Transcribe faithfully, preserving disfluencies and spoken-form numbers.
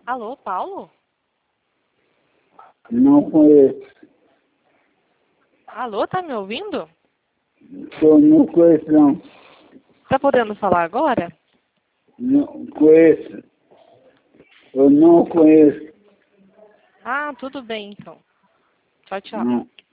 Alô, Paulo? Não conheço. Alô, tá me ouvindo? Eu não conheço, não. Tá podendo falar agora? Não conheço. Eu não conheço. Ah, tudo bem então. Tchau, tchau. Não.